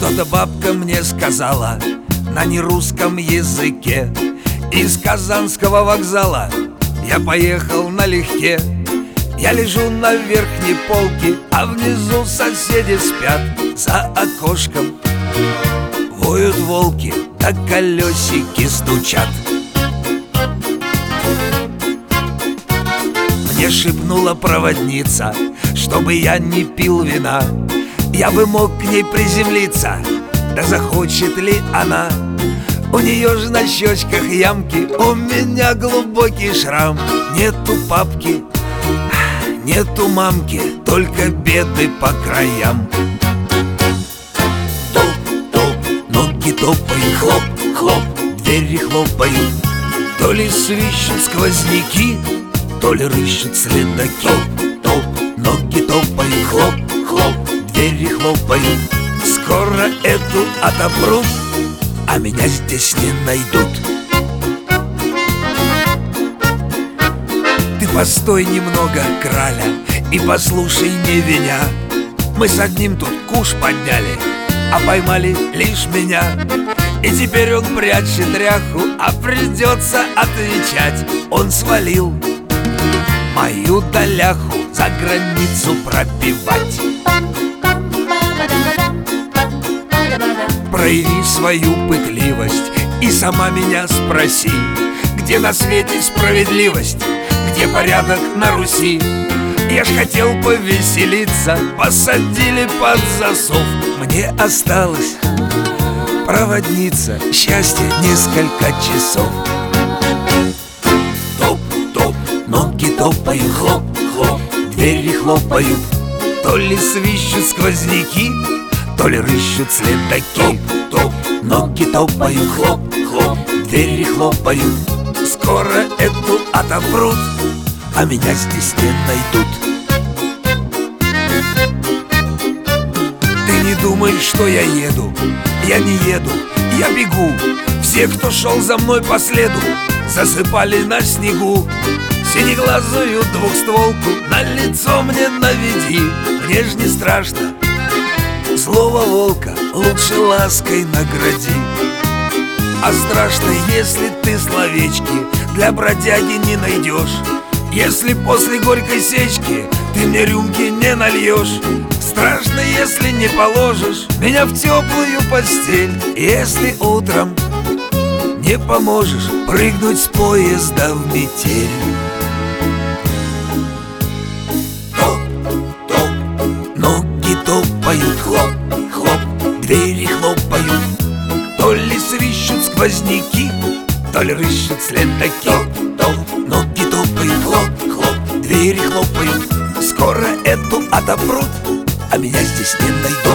Что-то бабка мне сказала на нерусском языке. Из Казанского вокзала я поехал налегке. Я лежу на верхней полке, а внизу соседи спят. За окошком воют волки, да колесики стучат. Мне шепнула проводница, чтобы я не пил вина. Я бы мог к ней приземлиться, да захочет ли она? У нее же на щечках ямки, у меня глубокий шрам. Нету папки, нету мамки, только беды по краям. Топ-топ, ноги топают, хлоп-хлоп, двери хлопают. То ли свищут сквозняки, то ли рыщут следаки. Топ-топ, ноги топают, хлоп-хлоп, двери хлопают. Скоро эту отопрут, а меня здесь не найдут. Ты постой немного, краля, и послушай не виня. Мы с одним тут куш подняли, а поймали лишь меня. И теперь он прячет ряху, а придется отвечать. Он свалил мою доляху за границу пропивать. Прояви свою пытливость и сама меня спроси, где на свете справедливость, где порядок на Руси? Я ж хотел повеселиться, посадили под засов. Мне осталось проводница, счастье несколько часов. Топ-топ, ноги топают, хлоп-хлоп, двери хлопают. То ли свищут сквозняки, то ли рыщут следаки. Топ, ноги топают, хлоп-хлоп, двери хлопают. Скоро эту отопрут, а меня здесь не найдут. Ты не думай, что я еду, я не еду, я бегу. Все, кто шел за мной по следу, засыпали на снегу. Синеглазую двухстволку на лицо мне наведи. Мне ж не страшно, злого волка лучше лаской награди. А страшно, если ты словечки для бродяги не найдешь, если после горькой сечки ты мне рюмки не нальешь. Страшно, если не положишь меня в теплую постель, если утром не поможешь прыгнуть с поезда в метель. Топ-топ, ноги топают, хлоп-хлоп, двери хлопают. То ли свищут сквозняки, то ли рыщут следаки. Топ-топ, ноги топают, хлоп-хлоп, двери хлопают. Скоро эту отопрут, а меня здесь не найдут.